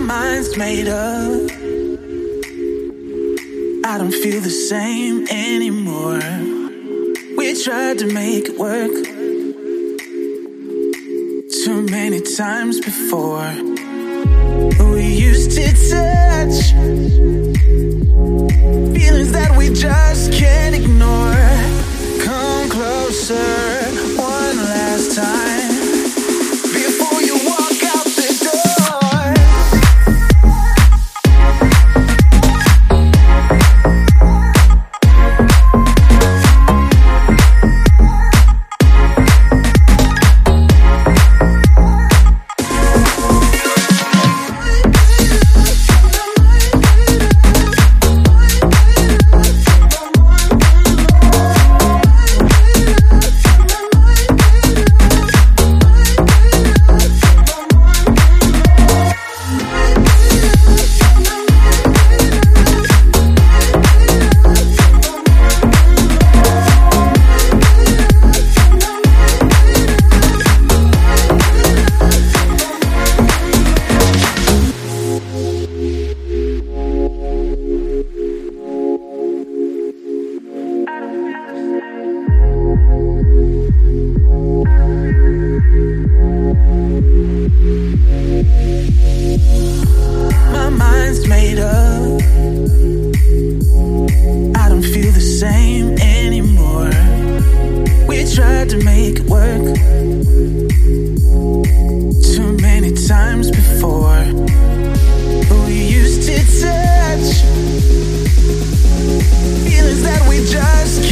mind's made up. I don't feel the same anymore. We tried to make it work too many times before. We used to touch feelings that we just can't ignore. Come closer one last time before you walk out the door. My mind's made up. I don't feel the same anymore. We tried to make it work too many times before. We used to touch feelings that we just